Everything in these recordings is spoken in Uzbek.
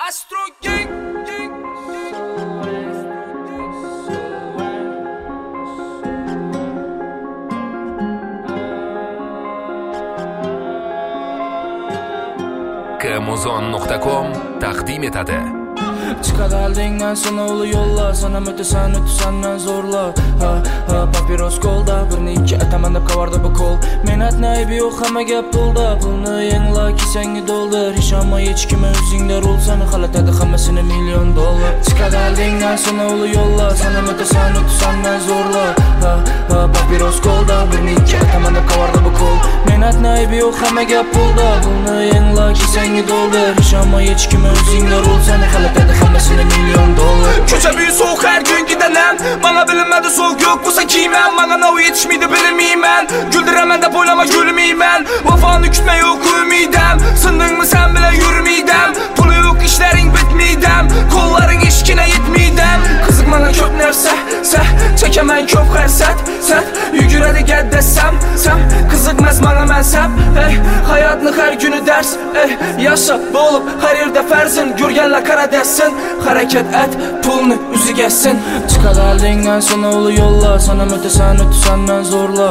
Astro Gang. Kmuzon.com taqdim etadi. Chiqadi aldingdan sinovli yo'llar, sana o'tasan senden zorla. Papiros qo'lda, birni ikki ataman deb qavardi bu qo'l. Mehnatni aybi yo'q, hamma gap pulda. Pulni yengla kisangga doldir, ishonma hech kim o'zingda rolsani xalatadi hammasini $1,000,000. Chiqadi aldingdan sinovli yo'llar, sana o'tasan senden zorla. Papiros qo'lda, birni ikki ataman deb qavardi bu qo'l. Mehnatni aybi yo'q, hamma gap pulda. Pulni yengla kisangga doldir, ishonma hech kim o'zingda rolsani xalatadi hammasini $1,000,000. Ko'cha büyü soğuk her gün gidenem. Bana bilinmedi soğuk yok bu sakiymen. Bana nav yetişmiydi bilmeymen. Güldüremem de boylama gülmeymen. Vafanı kütme yok ümidem. Sındın mı sen bile yürümeydem. Pulu yok işlerin bitmeydem. Kolların işkine yetmeydem. Kızık bana köp nerse çekemen köp herset Yügüredi gel desem kızıkmaz bana mensep. Hayatını her günü ders yaşa bolup her yerde ferzin. Gürgenle kara dersin. Hareket et pulunu üzü geçsin. Çıqadi aldingdan sinovli yo'llar, sana o'tasan senden zorla.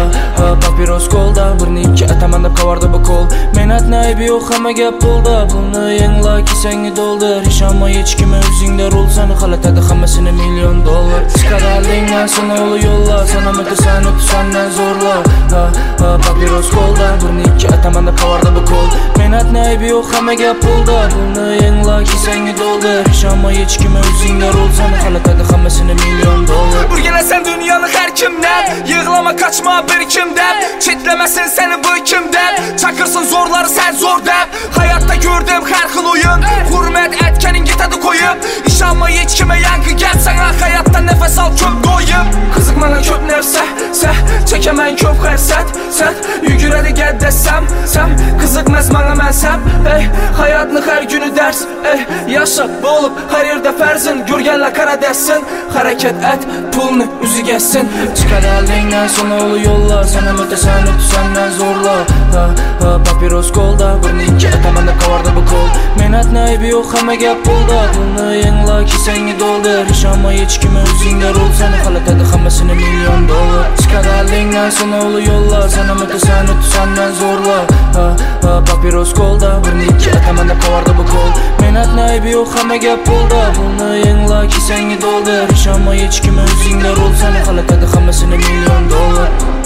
Papiros qo'lda, birni ikki ataman deb qavardi bu qo'l. Mehnatni aybi yo'q, hamma gap pulda. Pulni yengla kisangga doldir, ishonma hech kim o'zingda rolsani xalatadi hammasini $1,000,000. Chiqadi aldingdan sinovli yo'llar, sana o'tasan senden zorla. Papiros qo'lda, birni ikki ataman deb qavardi bu qo'l. Mehnatni aybi yo'q, hamma gap pulda. Pulni yengla kisangga doldir, ishonma hech kim o'zingda rolsani xalatadi hammasini $1,000,000. Burgelesen dünyanı her kimden. Yığlama kaçma bir kimden. Çitlemesin seni bu kimden. Çakırsın zorları sen zor dep. Hayatta gördüm her xil oyun. Hürmet etkenin gitadi koyup. İşanma hiç kime yankı gel sana. Hayatta nefes al köp koyup. Kızık bana köp nerse çekemen köp herset Yügüredi gel desem kızıkmaz bana mensep. Hayatını her günü ders yaşa bolup her yerde ferzin. Gürgenle kara dersin. Hareket et pulunu üzü geçsin. Çıqadi aldingdan sinovli yo'llar, sana o'tasan senden zorla. Papiros qo'lda, birni ikki ataman deb qavardi bu qo'l. Mehnatni aybi yo'q, hamma gap pulda. Pulni yengla kisangga doldir, ishonma hech kim o'zingda rolsani xalatadi hammasini $1,000,000. Chiqadi aldingdan sinovli yo'llar, sana o'tasan senden zorla. Papiros qo'lda, birni ikki ataman deb qavardi bu qo'l. Mehnatni aybi yo'q, hamma gap pulda. Pulni yengla kisangga doldir, ishonma hech kim o'zingda rolsani xalatadi hammasini $1,000,000.